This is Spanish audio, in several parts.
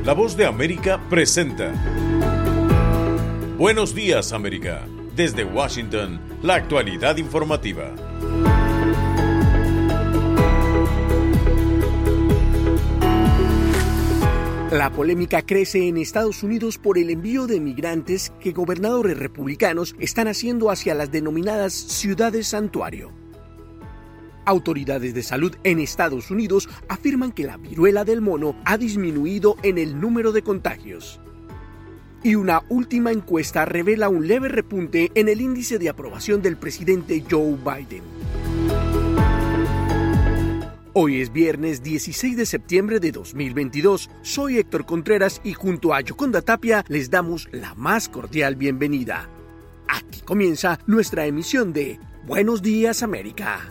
La Voz de América presenta Buenos Días, América. Desde Washington, la actualidad informativa. La polémica crece en Estados Unidos por el envío de migrantes que gobernadores republicanos están haciendo hacia las denominadas ciudades santuario. Autoridades de salud en Estados Unidos afirman que la viruela del mono ha disminuido en el número de contagios. Y una última encuesta revela un leve repunte en el índice de aprobación del presidente Joe Biden. Hoy es viernes 16 de septiembre de 2022. Soy Héctor Contreras y junto a Yoconda Tapia les damos la más cordial bienvenida. Aquí comienza nuestra emisión de Buenos Días, América.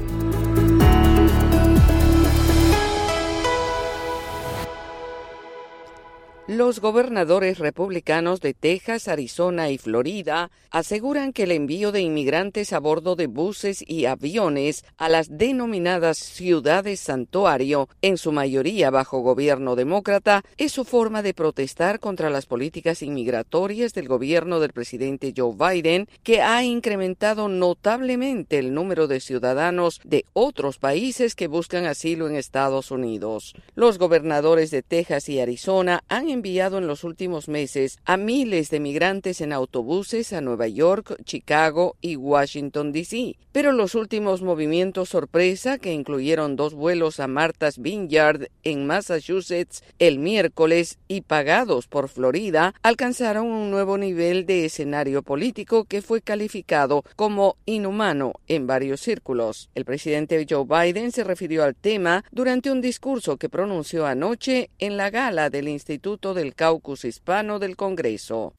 Los gobernadores republicanos de Texas, Arizona y Florida aseguran que el envío de inmigrantes a bordo de buses y aviones a las denominadas ciudades santuario, en su mayoría bajo gobierno demócrata, es su forma de protestar contra las políticas inmigratorias del gobierno del presidente Joe Biden, que ha incrementado notablemente el número de ciudadanos de otros países que buscan asilo en Estados Unidos. Los gobernadores de Texas y Arizona han enviado en los últimos meses a miles de migrantes en autobuses a Nueva York, Chicago y Washington, D.C. Pero los últimos movimientos sorpresa, que incluyeron 2 vuelos a Martha's Vineyard en Massachusetts el miércoles y pagados por Florida, alcanzaron un nuevo nivel de escenario político que fue calificado como inhumano en varios círculos. El presidente Joe Biden se refirió al tema durante un discurso que pronunció anoche en la gala del Instituto del Caucus Hispano del Congreso.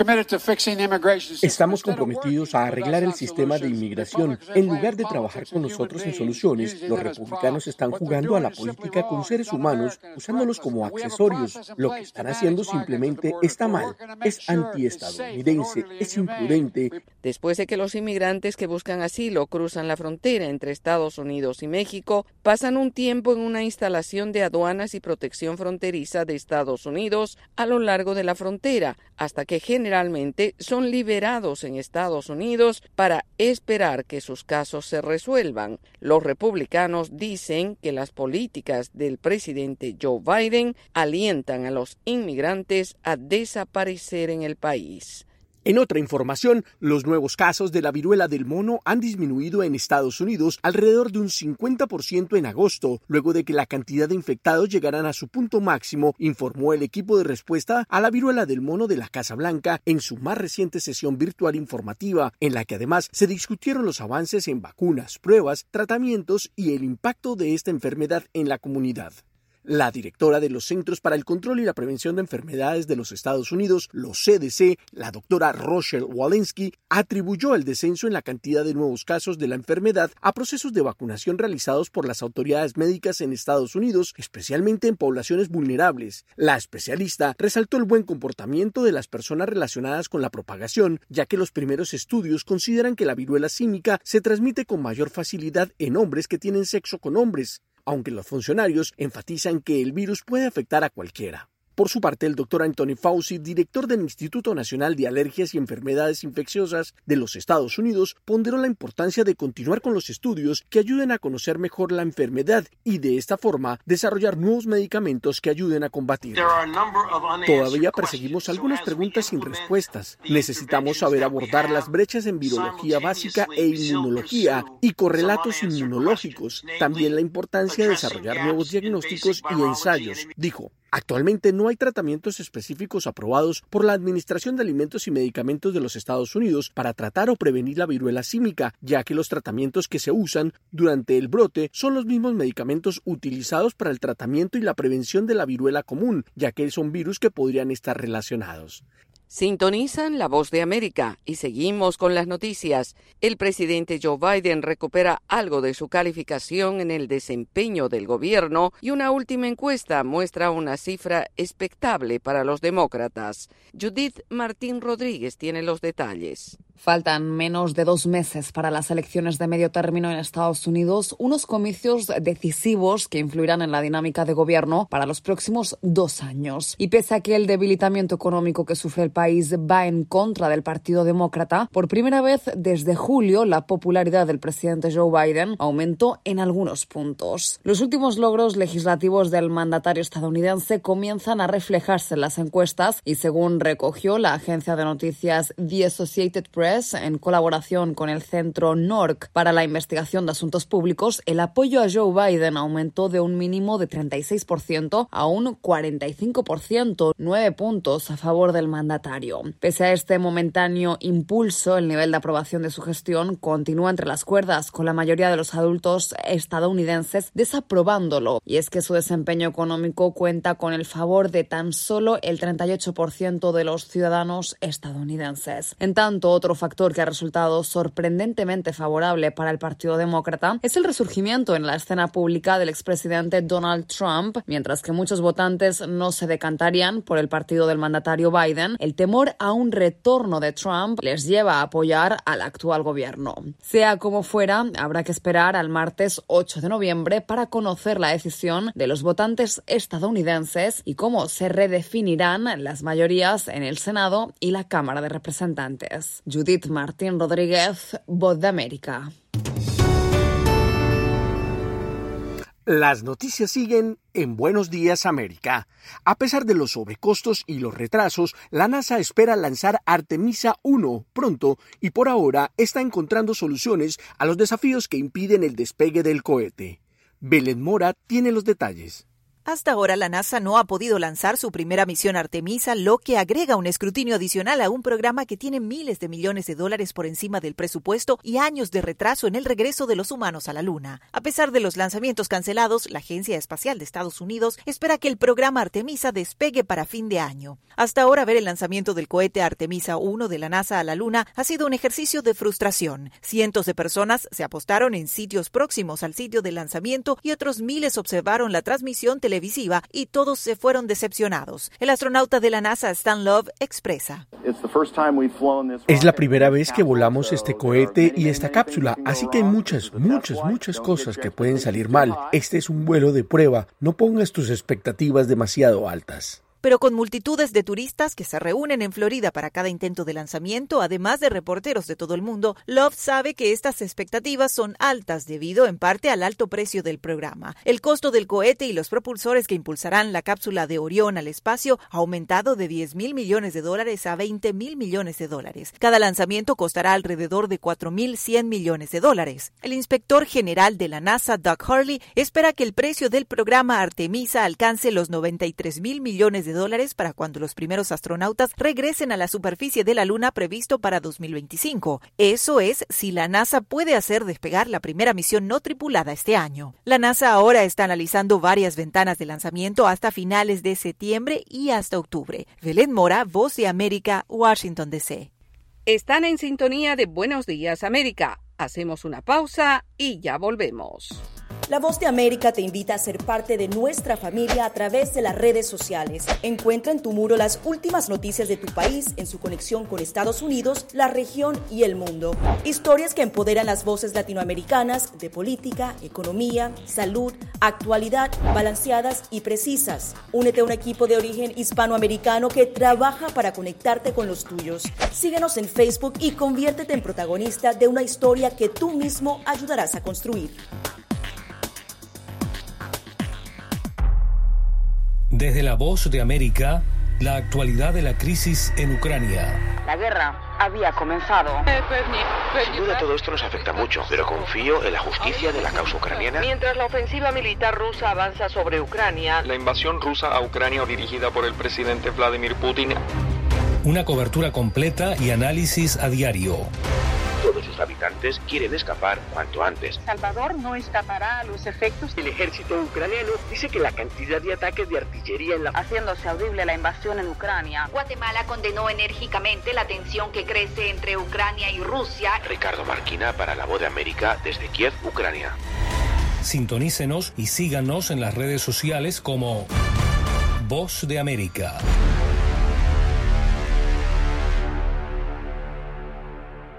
Estamos comprometidos a arreglar el sistema de inmigración. En lugar de trabajar con nosotros en soluciones, los republicanos están jugando a la política con seres humanos, usándolos como accesorios. Lo que están haciendo simplemente está mal. Es antiestadounidense, es imprudente. Después de que los inmigrantes que buscan asilo cruzan la frontera entre Estados Unidos y México, pasan un tiempo en una instalación de aduanas y protección fronteriza de Estados Unidos a lo largo de la frontera, hasta que generalmente son liberados en Estados Unidos para esperar que sus casos se resuelvan. Los republicanos dicen que las políticas del presidente Joe Biden alientan a los inmigrantes a desaparecer en el país. En otra información, los nuevos casos de la viruela del mono han disminuido en Estados Unidos alrededor de un 50% en agosto, luego de que la cantidad de infectados llegaran a su punto máximo, informó el equipo de respuesta a la viruela del mono de la Casa Blanca en su más reciente sesión virtual informativa, en la que además se discutieron los avances en vacunas, pruebas, tratamientos y el impacto de esta enfermedad en la comunidad. La directora de los Centros para el Control y la Prevención de Enfermedades de los Estados Unidos, los CDC, la doctora Rochelle Walensky, atribuyó el descenso en la cantidad de nuevos casos de la enfermedad a procesos de vacunación realizados por las autoridades médicas en Estados Unidos, especialmente en poblaciones vulnerables. La especialista resaltó el buen comportamiento de las personas relacionadas con la propagación, ya que los primeros estudios consideran que la viruela símica se transmite con mayor facilidad en hombres que tienen sexo con hombres, aunque los funcionarios enfatizan que el virus puede afectar a cualquiera. Por su parte, el doctor Anthony Fauci, director del Instituto Nacional de Alergias y Enfermedades Infecciosas de los Estados Unidos, ponderó la importancia de continuar con los estudios que ayuden a conocer mejor la enfermedad y, de esta forma, desarrollar nuevos medicamentos que ayuden a combatirla. Todavía perseguimos algunas preguntas sin respuestas. Necesitamos saber abordar las brechas en virología básica e inmunología y correlatos inmunológicos. También la importancia de desarrollar nuevos diagnósticos y ensayos, dijo. Actualmente no hay tratamientos específicos aprobados por la Administración de Alimentos y Medicamentos de los Estados Unidos para tratar o prevenir la viruela símica, ya que los tratamientos que se usan durante el brote son los mismos medicamentos utilizados para el tratamiento y la prevención de la viruela común, ya que son virus que podrían estar relacionados. Sintonizan La Voz de América y seguimos con las noticias. El presidente Joe Biden recupera algo de su calificación en el desempeño del gobierno y una última encuesta muestra una cifra expectable para los demócratas. Judith Martín Rodríguez tiene los detalles. Faltan menos de 2 meses para las elecciones de medio término en Estados Unidos, unos comicios decisivos que influirán en la dinámica de gobierno para los próximos 2 años. Y pese a que el debilitamiento económico que sufre el país va en contra del Partido Demócrata, por primera vez desde julio la popularidad del presidente Joe Biden aumentó en algunos puntos. Los últimos logros legislativos del mandatario estadounidense comienzan a reflejarse en las encuestas y, según recogió la agencia de noticias The Associated Press, en colaboración con el Centro NORC para la Investigación de Asuntos Públicos, el apoyo a Joe Biden aumentó de un mínimo de 36% a un 45%, 9 puntos a favor del mandatario. Pese a este momentáneo impulso, el nivel de aprobación de su gestión continúa entre las cuerdas, con la mayoría de los adultos estadounidenses desaprobándolo. Y es que su desempeño económico cuenta con el favor de tan solo el 38% de los ciudadanos estadounidenses. En tanto, otro factor que ha resultado sorprendentemente favorable para el Partido Demócrata es el resurgimiento en la escena pública del expresidente Donald Trump. Mientras que muchos votantes no se decantarían por el partido del mandatario Biden, el temor a un retorno de Trump les lleva a apoyar al actual gobierno. Sea como fuera, habrá que esperar al martes 8 de noviembre para conocer la decisión de los votantes estadounidenses y cómo se redefinirán las mayorías en el Senado y la Cámara de Representantes. Judith Martín Rodríguez, Voz de América. Las noticias siguen en Buenos Días América. A pesar de los sobrecostos y los retrasos, la NASA espera lanzar Artemisa 1 pronto y por ahora está encontrando soluciones a los desafíos que impiden el despegue del cohete. Belén Mora tiene los detalles. Hasta ahora la NASA no ha podido lanzar su primera misión Artemisa, lo que agrega un escrutinio adicional a un programa que tiene miles de millones de dólares por encima del presupuesto y años de retraso en el regreso de los humanos a la Luna. A pesar de los lanzamientos cancelados, la Agencia Espacial de Estados Unidos espera que el programa Artemisa despegue para fin de año. Hasta ahora, ver el lanzamiento del cohete Artemisa 1 de la NASA a la Luna ha sido un ejercicio de frustración. Cientos de personas se apostaron en sitios próximos al sitio de lanzamiento y otros miles observaron la transmisión televisiva y todos se fueron decepcionados. El astronauta de la NASA, Stan Love, expresa: Es la primera vez que volamos este cohete y esta cápsula, así que hay muchas cosas que pueden salir mal. Este es un vuelo de prueba, no pongas tus expectativas demasiado altas. Pero con multitudes de turistas que se reúnen en Florida para cada intento de lanzamiento, además de reporteros de todo el mundo, Love sabe que estas expectativas son altas debido en parte al alto precio del programa. El costo del cohete y los propulsores que impulsarán la cápsula de Orión al espacio ha aumentado de $10,000 millones a $20,000 millones. Cada lanzamiento costará alrededor de $4,100 millones. El inspector general de la NASA, Doug Hurley, espera que el precio del programa Artemisa alcance los $93,000 millones para cuando los primeros astronautas regresen a la superficie de la Luna previsto para 2025. Eso es, si la NASA puede hacer despegar la primera misión no tripulada este año. La NASA ahora está analizando varias ventanas de lanzamiento hasta finales de septiembre y hasta octubre. Belén Mora, Voz de América, Washington, D.C. Están en sintonía de Buenos Días América. Hacemos una pausa y ya volvemos. La Voz de América te invita a ser parte de nuestra familia a través de las redes sociales. Encuentra en tu muro las últimas noticias de tu país en su conexión con Estados Unidos, la región y el mundo. Historias que empoderan las voces latinoamericanas de política, economía, salud, actualidad, balanceadas y precisas. Únete a un equipo de origen hispanoamericano que trabaja para conectarte con los tuyos. Síguenos en Facebook y conviértete en protagonista de una historia que tú mismo ayudarás a construir. Desde la Voz de América, la actualidad de la crisis en Ucrania. La guerra había comenzado. Sin duda todo esto nos afecta mucho, pero confío en la justicia de la causa ucraniana. Mientras la ofensiva militar rusa avanza sobre Ucrania, la invasión rusa a Ucrania dirigida por el presidente Vladimir Putin. Una cobertura completa y análisis a diario. Todos sus habitantes quieren escapar cuanto antes. Salvador no escapará a los efectos. El ejército ucraniano dice que la cantidad de ataques de artillería en la... haciéndose audible la invasión en Ucrania. Guatemala condenó enérgicamente la tensión que crece entre Ucrania y Rusia. Ricardo Marquina para La Voz de América desde Kiev, Ucrania. Sintonícenos y síganos en las redes sociales como Voz de América.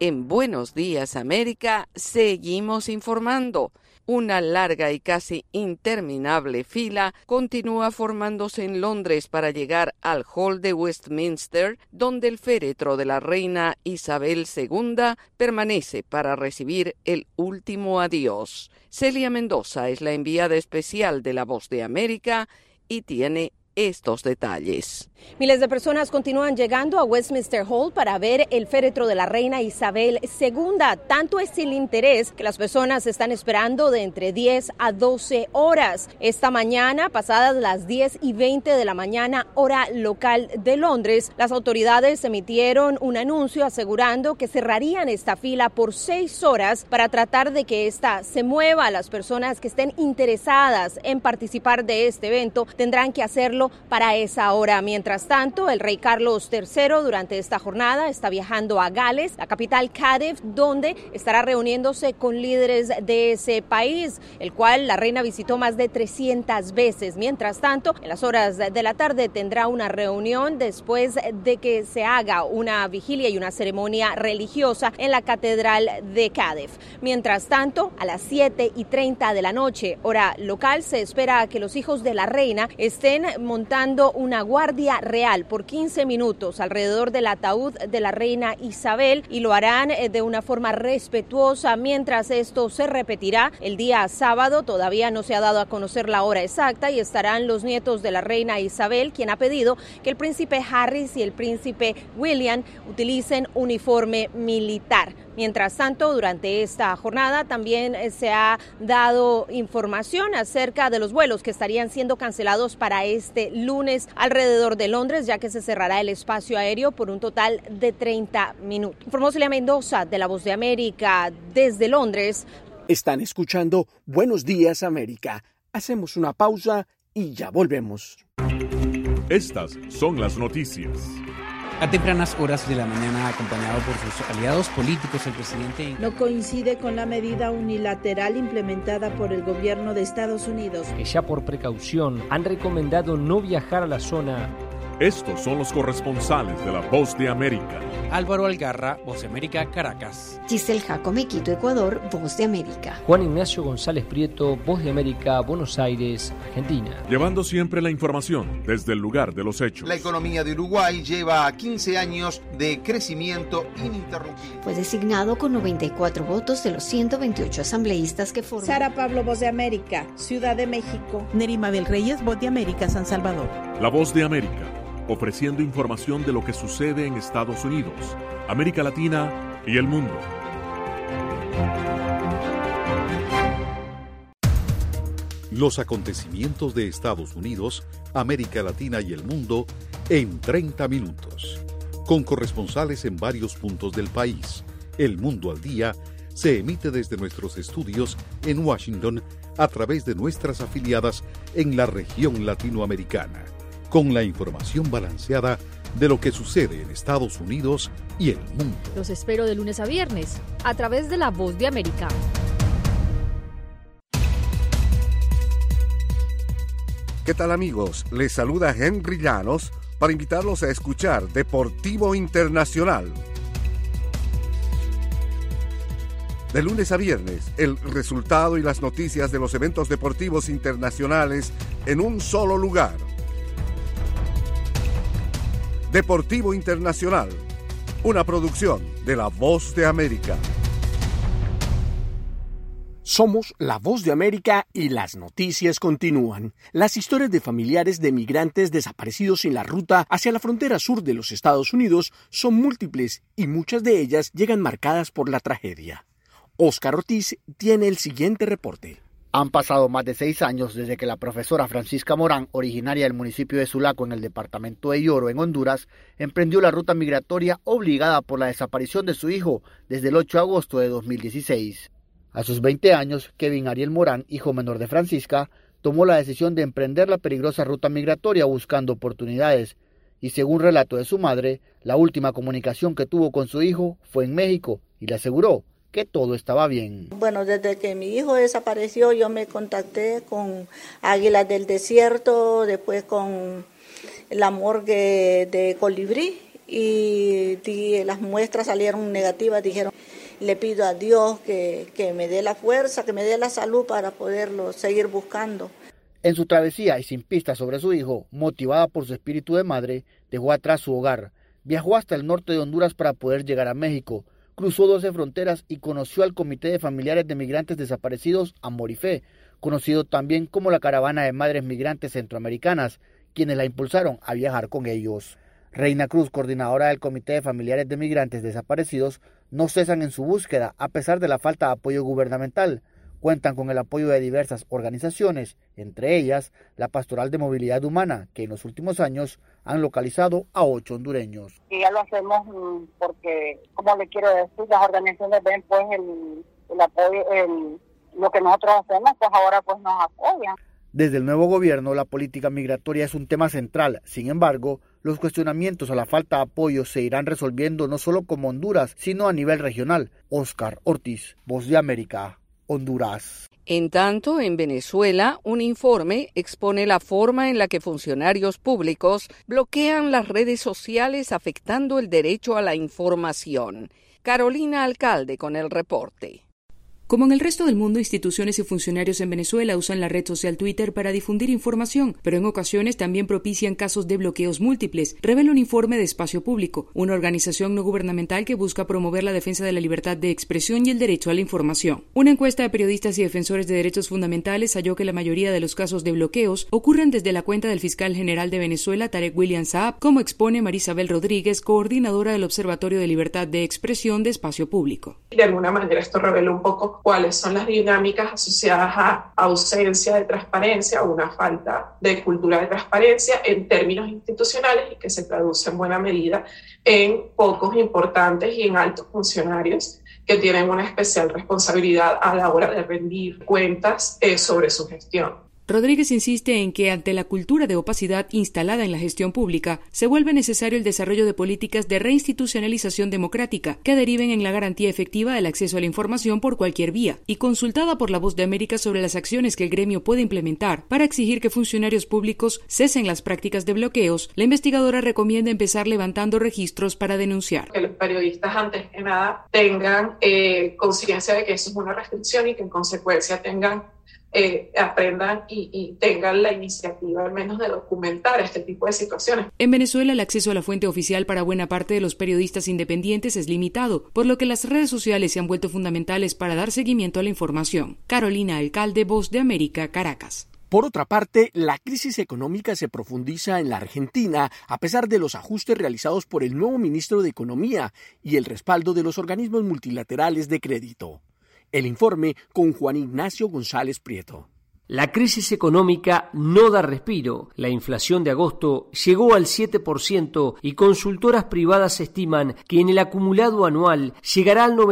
En Buenos Días América seguimos informando. Una larga y casi interminable fila continúa formándose en Londres para llegar al Hall de Westminster, donde el féretro de la reina Isabel II permanece para recibir el último adiós. Celia Mendoza es la enviada especial de La Voz de América y tiene estos detalles. Miles de personas continúan llegando a Westminster Hall para ver el féretro de la reina Isabel II. Tanto es el interés que las personas están esperando de entre 10 a 12 horas. Esta mañana, pasadas las 10:20 de la mañana, hora local de Londres, las autoridades emitieron un anuncio asegurando que cerrarían esta fila por 6 horas para tratar de que esta se mueva. Las personas que estén interesadas en participar de este evento tendrán que hacerlo para esa hora. Mientras tanto, el rey Carlos III durante esta jornada está viajando a Gales, la capital Cardiff, donde estará reuniéndose con líderes de ese país, el cual la reina visitó más de 300 veces. Mientras tanto, en las horas de la tarde tendrá una reunión después de que se haga una vigilia y una ceremonia religiosa en la catedral de Cardiff. Mientras tanto, a las 7:30 de la noche, hora local, se espera que los hijos de la reina estén montando una guardia real por 15 minutos alrededor del ataúd de la reina Isabel y lo harán de una forma respetuosa. Mientras esto se repetirá el día sábado, todavía no se ha dado a conocer la hora exacta, y estarán los nietos de la reina Isabel, quien ha pedido que el príncipe Harris y el príncipe William utilicen uniforme militar. Mientras tanto, durante esta jornada también se ha dado información acerca de los vuelos que estarían siendo cancelados para este lunes alrededor de Londres, ya que se cerrará el espacio aéreo por un total de 30 minutos. Informó Celia Mendoza de La Voz de América desde Londres. Están escuchando Buenos Días América. Hacemos una pausa y ya volvemos. Estas son las noticias. A tempranas horas de la mañana, acompañado por sus aliados políticos, el presidente no coincide con la medida unilateral implementada por el gobierno de Estados Unidos, que ya por precaución han recomendado no viajar a la zona. Estos son los corresponsales de La Voz de América. Álvaro Algarra, Voz de América, Caracas. Giselle Jacome, Quito, Ecuador, Voz de América. Juan Ignacio González Prieto, Voz de América, Buenos Aires, Argentina. Llevando siempre la información desde el lugar de los hechos. La economía de Uruguay lleva 15 años de crecimiento ininterrumpido. Fue designado con 94 votos de los 128 asambleístas que forman. Sara Pablo, Voz de América, Ciudad de México. Nerimabel Reyes, Voz de América, San Salvador. La Voz de América, ofreciendo información de lo que sucede en Estados Unidos, América Latina y el mundo. Los acontecimientos de Estados Unidos, América Latina y el mundo en 30 minutos. Con corresponsales en varios puntos del país. El Mundo al Día se emite desde nuestros estudios en Washington a través de nuestras afiliadas en la región latinoamericana, con la información balanceada de lo que sucede en Estados Unidos y el mundo. Los espero de lunes a viernes, a través de La Voz de América. ¿Qué tal, amigos? Les saluda Henry Llanos para invitarlos a escuchar Deportivo Internacional. De lunes a viernes, el resultado y las noticias de los eventos deportivos internacionales en un solo lugar. Deportivo Internacional, una producción de La Voz de América. Somos La Voz de América y las noticias continúan. Las historias de familiares de migrantes desaparecidos en la ruta hacia la frontera sur de los Estados Unidos son múltiples y muchas de ellas llegan marcadas por la tragedia. Oscar Ortiz tiene el siguiente reporte. Han pasado más de 6 años desde que la profesora Francisca Morán, originaria del municipio de Sulaco en el departamento de Lloro, en Honduras, emprendió la ruta migratoria obligada por la desaparición de su hijo desde el 8 de agosto de 2016. A sus 20 años, Kevin Ariel Morán, hijo menor de Francisca, tomó la decisión de emprender la peligrosa ruta migratoria buscando oportunidades. Y según relato de su madre, la última comunicación que tuvo con su hijo fue en México y le aseguró que todo estaba bien. Bueno, desde que mi hijo desapareció, yo me contacté con Águilas del Desierto, después con la morgue de Colibrí, y las muestras salieron negativas. Dijeron, le pido a Dios que me dé la fuerza, que me dé la salud para poderlo seguir buscando. En su travesía y sin pistas sobre su hijo, motivada por su espíritu de madre, dejó atrás su hogar. Viajó hasta el norte de Honduras para poder llegar a México. Cruzó 12 fronteras y conoció al Comité de Familiares de Migrantes Desaparecidos, Amor y Fe, conocido también como la Caravana de Madres Migrantes Centroamericanas, quienes la impulsaron a viajar con ellos. Reina Cruz, coordinadora del Comité de Familiares de Migrantes Desaparecidos, no cesan en su búsqueda a pesar de la falta de apoyo gubernamental. Cuentan con el apoyo de diversas organizaciones, entre ellas la Pastoral de Movilidad Humana, que en los últimos años han localizado a 8 hondureños. Y ya lo hacemos porque, como le quiero decir, las organizaciones ven pues el apoyo, lo que nosotros hacemos, pues ahora pues nos apoyan. Desde el nuevo gobierno, la política migratoria es un tema central. Sin embargo, los cuestionamientos a la falta de apoyo se irán resolviendo no solo como Honduras, sino a nivel regional. Óscar Ortiz, Voz de América, Honduras. En tanto, en Venezuela, un informe expone la forma en la que funcionarios públicos bloquean las redes sociales afectando el derecho a la información. Carolina Alcalde con el reporte. Como en el resto del mundo, instituciones y funcionarios en Venezuela usan la red social Twitter para difundir información, pero en ocasiones también propician casos de bloqueos múltiples, revela un informe de Espacio Público, una organización no gubernamental que busca promover la defensa de la libertad de expresión y el derecho a la información. Una encuesta de periodistas y defensores de derechos fundamentales halló que la mayoría de los casos de bloqueos ocurren desde la cuenta del fiscal general de Venezuela, Tarek William Saab, como expone Marisabel Rodríguez, coordinadora del Observatorio de Libertad de Expresión de Espacio Público. De alguna manera esto revela un poco cuáles son las dinámicas asociadas a ausencia de transparencia o una falta de cultura de transparencia en términos institucionales y que se traduce en buena medida en pocos importantes y en altos funcionarios que tienen una especial responsabilidad a la hora de rendir cuentas sobre su gestión. Rodríguez insiste en que ante la cultura de opacidad instalada en la gestión pública, se vuelve necesario el desarrollo de políticas de reinstitucionalización democrática que deriven en la garantía efectiva del acceso a la información por cualquier vía. Y consultada por La Voz de América sobre las acciones que el gremio puede implementar para exigir que funcionarios públicos cesen las prácticas de bloqueos, la investigadora recomienda empezar levantando registros para denunciar. Que los periodistas, antes que nada, tengan conciencia de que eso es una restricción y que en consecuencia aprendan y tengan la iniciativa al menos de documentar este tipo de situaciones. En Venezuela el acceso a la fuente oficial para buena parte de los periodistas independientes es limitado, por lo que las redes sociales se han vuelto fundamentales para dar seguimiento a la información. Carolina Alcalde, Voz de América, Caracas. Por otra parte, la crisis económica se profundiza en la Argentina a pesar de los ajustes realizados por el nuevo ministro de Economía y el respaldo de los organismos multilaterales de crédito. El informe con Juan Ignacio González Prieto. La crisis económica no da respiro. La inflación de agosto llegó al 7% y consultoras privadas estiman que en el acumulado anual llegará al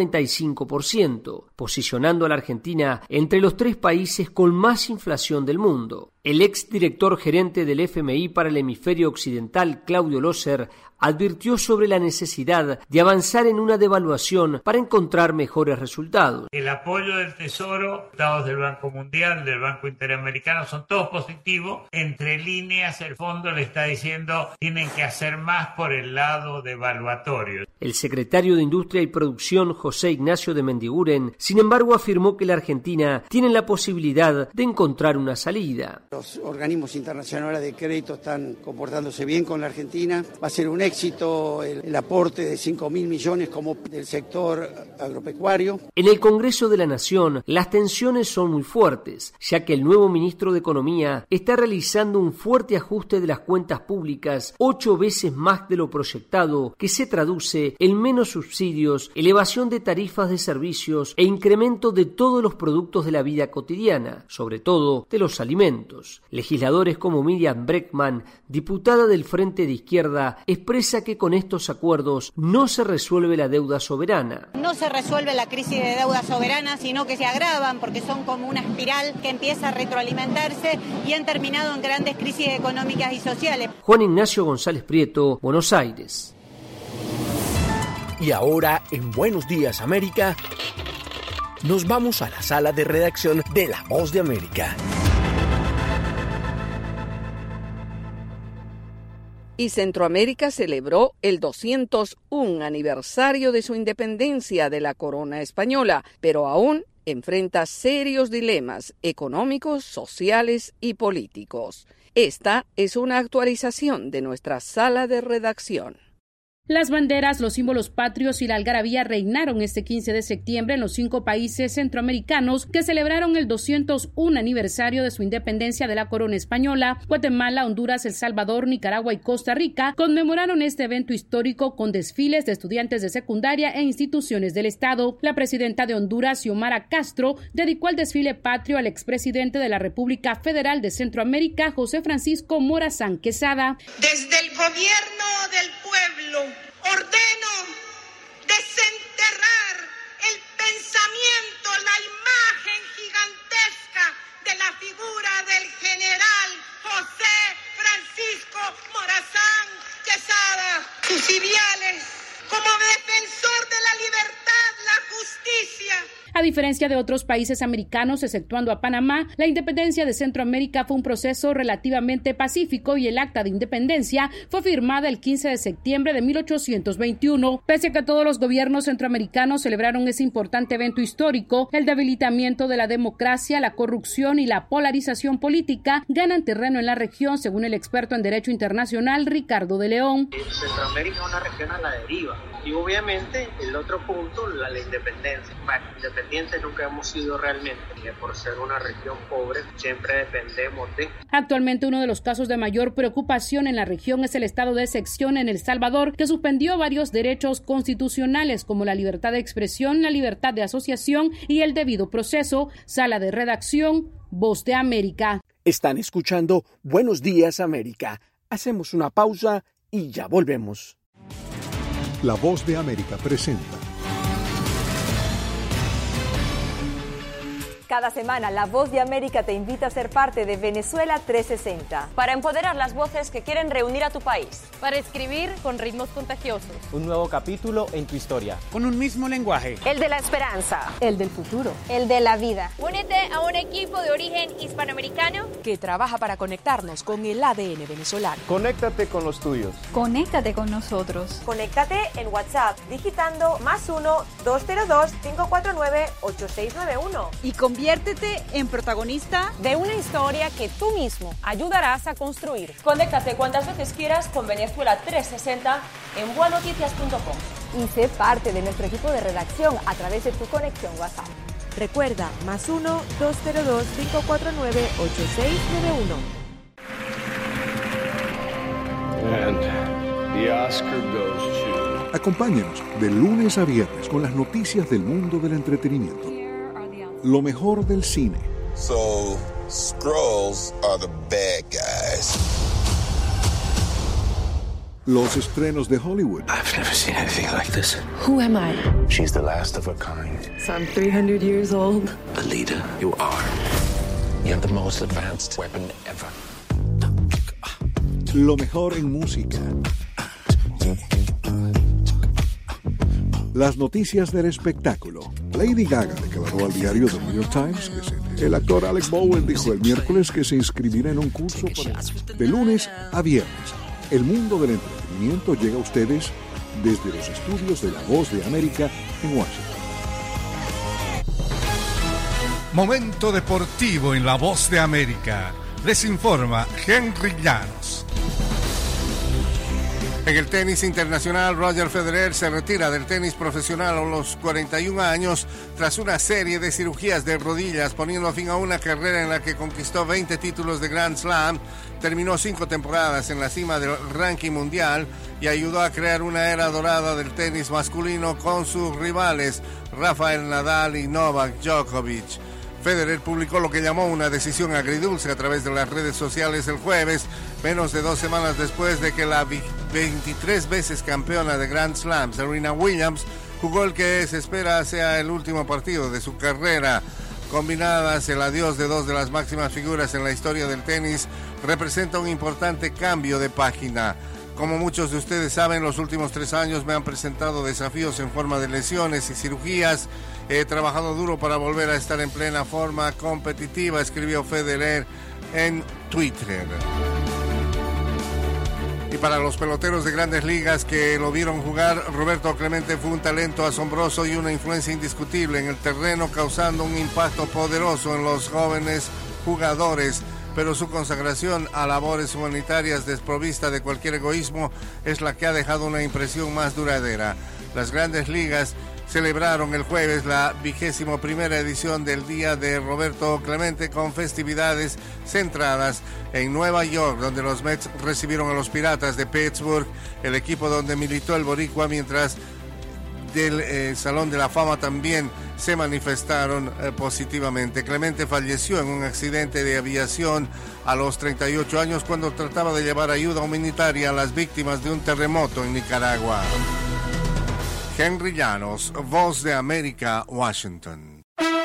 95%, posicionando a la Argentina entre los 3 países con más inflación del mundo. El exdirector gerente del FMI para el hemisferio occidental, Claudio Loser, advirtió sobre la necesidad de avanzar en una devaluación para encontrar mejores resultados. El apoyo del Tesoro, dados del Banco Mundial, del Banco Interamericano, son todos positivos. Entre líneas, el fondo le está diciendo tienen que hacer más por el lado devaluatorio. El secretario de Industria y Producción, José Ignacio de Mendiguren, sin embargo, afirmó que la Argentina tiene la posibilidad de encontrar una salida. Los organismos internacionales de crédito están comportándose bien con la Argentina. Va a ser un éxito el aporte de 5.000 millones como del sector agropecuario. En el Congreso de la Nación, las tensiones son muy fuertes, ya que el nuevo ministro de Economía está realizando un fuerte ajuste de las cuentas públicas, 8 veces más de lo proyectado, que se traduce en menos subsidios, elevación de tarifas de servicios e incremento de todos los productos de la vida cotidiana, sobre todo de los alimentos. Legisladores como Miriam Breckman, diputada del Frente de Izquierda, expresa que con estos acuerdos no se resuelve la deuda soberana. No se resuelve la crisis de deuda soberana, sino que se agravan porque son como una espiral que empieza a retroalimentarse y han terminado en grandes crisis económicas y sociales. Juan Ignacio González Prieto, Buenos Aires. Y ahora, en Buenos Días América, nos vamos a la sala de redacción de La Voz de América. Y Centroamérica celebró el 201 aniversario de su independencia de la corona española, pero aún enfrenta serios dilemas económicos, sociales y políticos. Esta es una actualización de nuestra sala de redacción. Las banderas, los símbolos patrios y la algarabía reinaron este 15 de septiembre en los 5 países centroamericanos que celebraron el 201 aniversario de su independencia de la corona española. Guatemala, Honduras, El Salvador, Nicaragua y Costa Rica conmemoraron este evento histórico con desfiles de estudiantes de secundaria e instituciones del Estado. La presidenta de Honduras, Xiomara Castro, dedicó el desfile patrio al expresidente de la República Federal de Centroamérica, José Francisco Morazán Quesada. Desde el gobierno del pueblo ordeno desenterrar el pensamiento, la imagen gigantesca de la figura del general José Francisco Morazán Quesada, sus ideales como defensor de la libertad, la justicia. A diferencia de otros países americanos, exceptuando a Panamá, la independencia de Centroamérica fue un proceso relativamente pacífico y el acta de independencia fue firmada el 15 de septiembre de 1821. Pese a que todos los gobiernos centroamericanos celebraron ese importante evento histórico, el debilitamiento de la democracia, la corrupción y la polarización política ganan terreno en la región, según el experto en Derecho Internacional Ricardo de León. Centroamérica es una región a la deriva y obviamente el otro punto, la independencia. Independientes nunca hemos sido realmente, por ser una región pobre, siempre dependemos de. Actualmente uno de los casos de mayor preocupación en la región es el estado de excepción en El Salvador, que suspendió varios derechos constitucionales como la libertad de expresión, la libertad de asociación y el debido proceso. Sala de redacción, Voz de América. Están escuchando Buenos Días América. Hacemos una pausa y ya volvemos. La Voz de América presenta. Cada semana, La Voz de América te invita a ser parte de Venezuela 360. Para empoderar las voces que quieren reunir a tu país. Para escribir con ritmos contagiosos. Un nuevo capítulo en tu historia. Con un mismo lenguaje. El de la esperanza. El del futuro. El de la vida. Únete a un equipo de origen hispanoamericano que trabaja para conectarnos con el ADN venezolano. Conéctate con los tuyos. Conéctate con nosotros. Conéctate en WhatsApp digitando +1-202-549-8691. Y conviértete en protagonista de una historia que tú mismo ayudarás a construir. Conéctate cuantas veces quieras con Venezuela 360 en buenoticias.com. Y sé parte de nuestro equipo de redacción a través de tu conexión WhatsApp. Recuerda, +1-202-549-8691. And the Oscar goes to... Acompáñenos de lunes a viernes con las noticias del mundo del entretenimiento. Lo mejor del cine. So, Skrulls are the bad guys. Los estrenos de Hollywood. I've never seen anything like this. Who am I? She's the last of her kind. So I'm 300 years old. Alita, you are. You have the most advanced weapon ever. Lo mejor en música. Las noticias del espectáculo. Lady Gaga declaró al diario The New York Times que el actor Alec Bowen dijo el miércoles que se inscribirá en un curso de lunes a viernes. El mundo del entretenimiento llega a ustedes desde los estudios de La Voz de América en Washington. Momento deportivo en La Voz de América. Les informa Henry Llanos. En el tenis internacional, Roger Federer se retira del tenis profesional a los 41 años tras una serie de cirugías de rodillas, poniendo fin a una carrera en la que conquistó 20 títulos de Grand Slam, terminó 5 temporadas en la cima del ranking mundial y ayudó a crear una era dorada del tenis masculino con sus rivales Rafael Nadal y Novak Djokovic. Federer publicó lo que llamó una decisión agridulce a través de las redes sociales el jueves, menos de 2 semanas después de que la 23 veces campeona de Grand Slam, Serena Williams, jugó el que se espera sea el último partido de su carrera. Combinadas, el adiós de 2 de las máximas figuras en la historia del tenis representa un importante cambio de página. Como muchos de ustedes saben, los últimos 3 años me han presentado desafíos en forma de lesiones y cirugías. He trabajado duro para volver a estar en plena forma competitiva, escribió Federer en Twitter. Y para los peloteros de Grandes Ligas que lo vieron jugar, Roberto Clemente fue un talento asombroso y una influencia indiscutible en el terreno, causando un impacto poderoso en los jóvenes jugadores. Pero su consagración a labores humanitarias desprovista de cualquier egoísmo es la que ha dejado una impresión más duradera. Las Grandes Ligas celebraron el jueves la 21ª edición del Día de Roberto Clemente con festividades centradas en Nueva York, donde los Mets recibieron a los Piratas de Pittsburgh, el equipo donde militó el boricua, mientras del Salón de la Fama también se manifestaron positivamente. Clemente falleció en un accidente de aviación a los 38 años cuando trataba de llevar ayuda humanitaria a las víctimas de un terremoto en Nicaragua. Henry Llanos, Voz de América, Washington.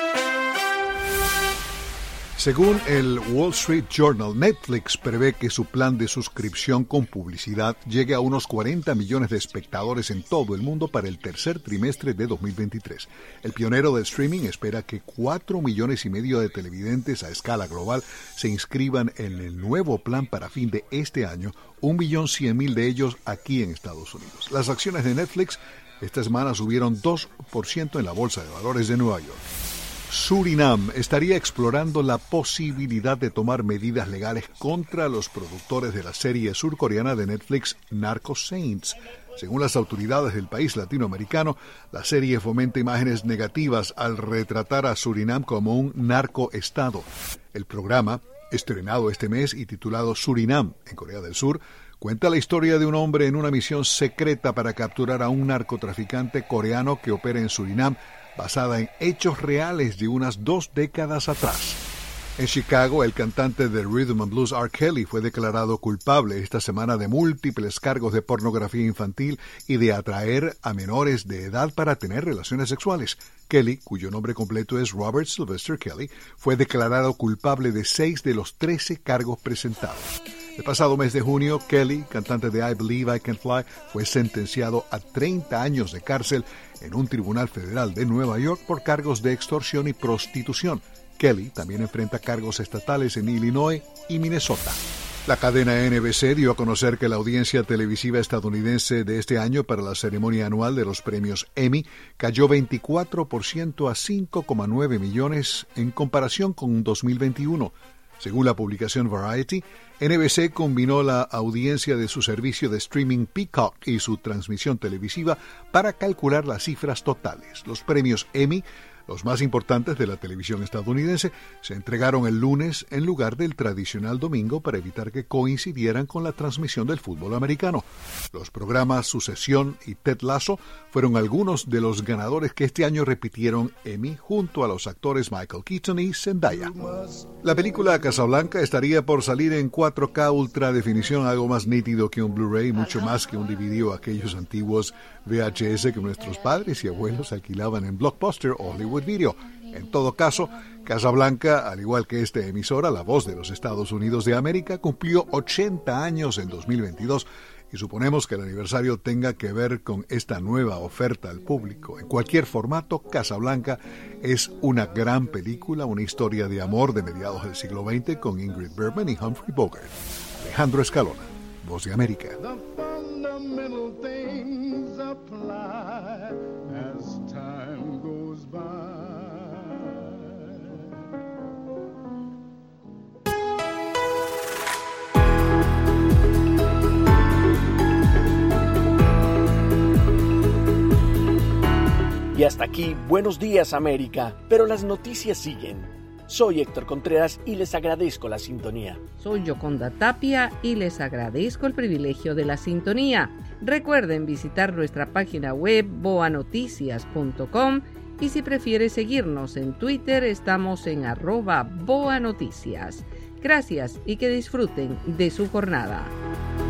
Según el Wall Street Journal, Netflix prevé que su plan de suscripción con publicidad llegue a unos 40 millones de espectadores en todo el mundo para el tercer trimestre de 2023. El pionero del streaming espera que 4,5 millones de televidentes a escala global se inscriban en el nuevo plan para fin de este año, 1.100.000 de ellos aquí en Estados Unidos. Las acciones de Netflix esta semana subieron 2% en la Bolsa de Valores de Nueva York. Surinam estaría explorando la posibilidad de tomar medidas legales contra los productores de la serie surcoreana de Netflix Narco Saints. Según las autoridades del país latinoamericano, la serie fomenta imágenes negativas al retratar a Surinam como un narcoestado. El programa, estrenado este mes y titulado Surinam en Corea del Sur, cuenta la historia de un hombre en una misión secreta para capturar a un narcotraficante coreano que opera en Surinam, basada en hechos reales de unas 2 décadas atrás. En Chicago, el cantante de Rhythm and Blues R. Kelly fue declarado culpable esta semana de múltiples cargos de pornografía infantil y de atraer a menores de edad para tener relaciones sexuales. Kelly, cuyo nombre completo es Robert Sylvester Kelly, fue declarado culpable de 6 de los 13 cargos presentados. El pasado mes de junio, Kelly, cantante de I Believe I Can Fly, fue sentenciado a 30 años de cárcel en un tribunal federal de Nueva York por cargos de extorsión y prostitución. Kelly también enfrenta cargos estatales en Illinois y Minnesota. La cadena NBC dio a conocer que la audiencia televisiva estadounidense de este año para la ceremonia anual de los premios Emmy cayó 24% a 5,9 millones en comparación con 2021. Según la publicación Variety, NBC combinó la audiencia de su servicio de streaming Peacock y su transmisión televisiva para calcular las cifras totales. Los premios Emmy, los más importantes de la televisión estadounidense, se entregaron el lunes en lugar del tradicional domingo para evitar que coincidieran con la transmisión del fútbol americano. Los programas Sucesión y Ted Lasso fueron algunos de los ganadores que este año repitieron Emmy junto a los actores Michael Keaton y Zendaya. La película Casablanca estaría por salir en 4K ultra definición, algo más nítido que un Blu-ray, mucho más que un DVD o aquellos antiguos VHS que nuestros padres y abuelos alquilaban en Blockbuster o Hollywood Video. En todo caso, Casablanca, al igual que esta emisora, La Voz de los Estados Unidos de América, cumplió 80 años en 2022 y suponemos que el aniversario tenga que ver con esta nueva oferta al público. En cualquier formato, Casablanca es una gran película, una historia de amor de mediados del siglo XX con Ingrid Bergman y Humphrey Bogart. Alejandro Escalona, Voz de América. Y hasta aquí, Buenos Días América, pero las noticias siguen. Soy Héctor Contreras y les agradezco la sintonía. Soy Yoconda Tapia y les agradezco el privilegio de la sintonía. Recuerden visitar nuestra página web boanoticias.com y si prefiere seguirnos en Twitter estamos en @boanoticias. Gracias y que disfruten de su jornada.